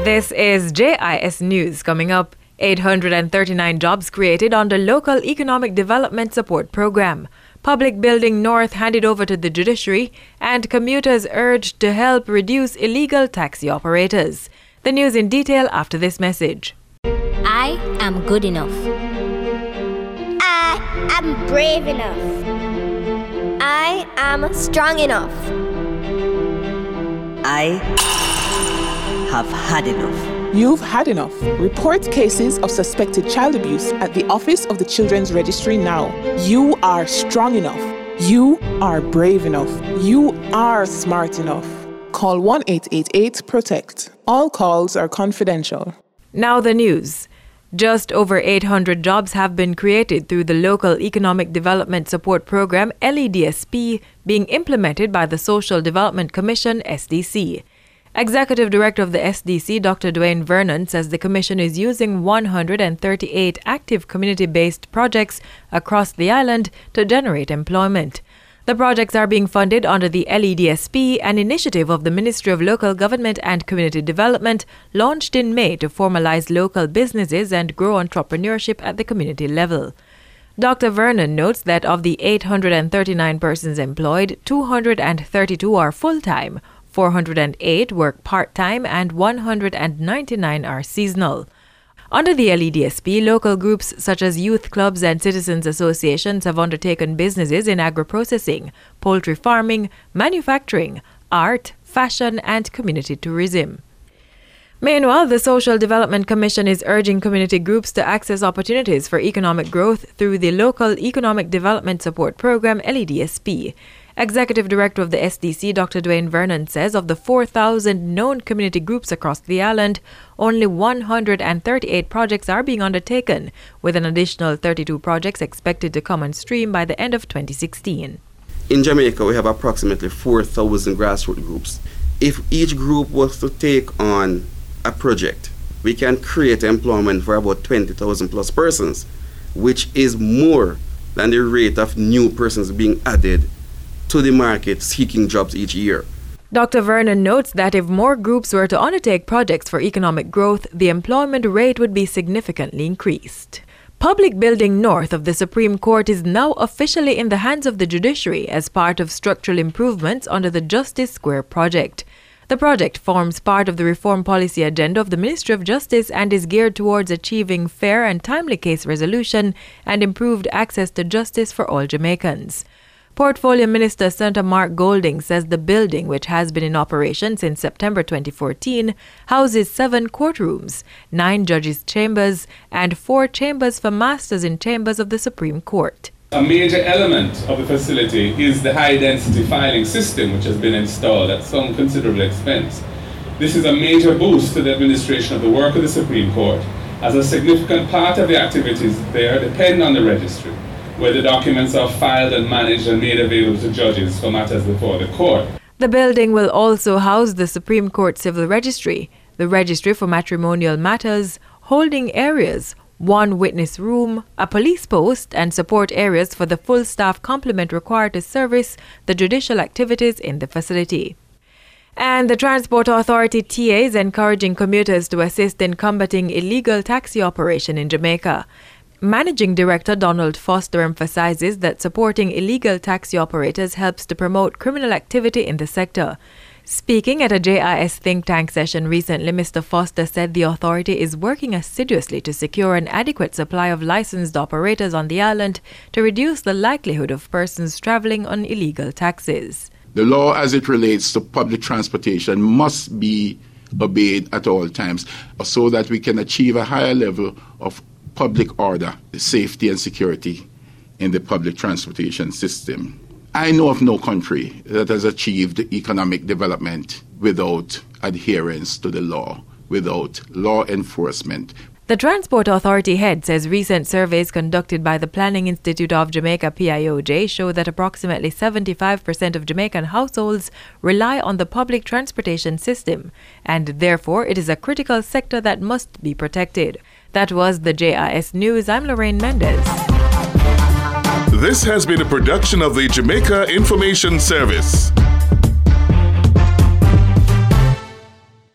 This is JIS News. Coming up, 839 jobs created under Local Economic Development Support Program. Public Building North handed over to the judiciary, and commuters urged to help reduce illegal taxi operators. The news in detail after this message. I am good enough. I am brave enough. I am strong enough. I have had enough. You've had enough. Report cases of suspected child abuse at the Office of the Children's Registry now. You are strong enough. You are brave enough. You are smart enough. Call 1-888-PROTECT. All calls are confidential. Now the news. Just over 800 jobs have been created through the Local Economic Development Support Program, LEDSP, being implemented by the Social Development Commission, SDC. Executive Director of the SDC, Dr. Dwayne Vernon, says the Commission is using 138 active community-based projects across the island to generate employment. The projects are being funded under the LEDSP, an initiative of the Ministry of Local Government and Community Development, launched in May to formalize local businesses and grow entrepreneurship at the community level. Dr. Vernon notes that of the 839 persons employed, 232 are full-time, 408 work part-time, and 199 are seasonal. Under the LEDSP, local groups such as youth clubs and citizens associations have undertaken businesses in agro-processing, poultry farming, manufacturing, art, fashion, and community tourism. Meanwhile, the Social Development Commission is urging community groups to access opportunities for economic growth through the Local Economic Development Support Program, LEDSP. Executive Director of the SDC, Dr. Dwayne Vernon, says of the 4,000 known community groups across the island, only 138 projects are being undertaken, with an additional 32 projects expected to come on stream by the end of 2016. In Jamaica, we have approximately 4,000 grassroots groups. If each group was to take on a project, we can create employment for about 20,000 plus persons, which is more than the rate of new persons being added to the market seeking jobs each year. Dr. Vernon notes that if more groups were to undertake projects for economic growth, the employment rate would be significantly increased. Public Building North of the Supreme Court is now officially in the hands of the judiciary as part of structural improvements under the Justice Square project. The project forms part of the reform policy agenda of the Ministry of Justice and is geared towards achieving fair and timely case resolution and improved access to justice for all Jamaicans. Portfolio Minister Senator Mark Golding says the building, which has been in operation since September 2014, houses 7 courtrooms, 9 judges' chambers, and 4 chambers for masters in chambers of the Supreme Court. A major element of the facility is the high-density filing system, which has been installed at some considerable expense. This is a major boost to the administration of the work of the Supreme Court, as a significant part of the activities there depend on the registry, where the documents are filed and managed and made available to judges for matters before the court. The building will also house the Supreme Court Civil Registry, the Registry for Matrimonial Matters, holding areas, 1 witness room, a police post, and support areas for the full staff complement required to service the judicial activities in the facility. And the Transport Authority TA is encouraging commuters to assist in combating illegal taxi operation in Jamaica. Managing Director Donald Foster emphasizes that supporting illegal taxi operators helps to promote criminal activity in the sector. Speaking at a JIS think tank session recently, Mr. Foster said the authority is working assiduously to secure an adequate supply of licensed operators on the island to reduce the likelihood of persons traveling on illegal taxis. The law as it relates to public transportation must be obeyed at all times so that we can achieve a higher level of public order, safety and security in the public transportation system. I know of no country that has achieved economic development without adherence to the law, without law enforcement. The Transport Authority head says recent surveys conducted by the Planning Institute of Jamaica PIOJ show that approximately 75% of Jamaican households rely on the public transportation system, and therefore it is a critical sector that must be protected. That was the JIS News. I'm Lorraine Mendez. This has been a production of the Jamaica Information Service.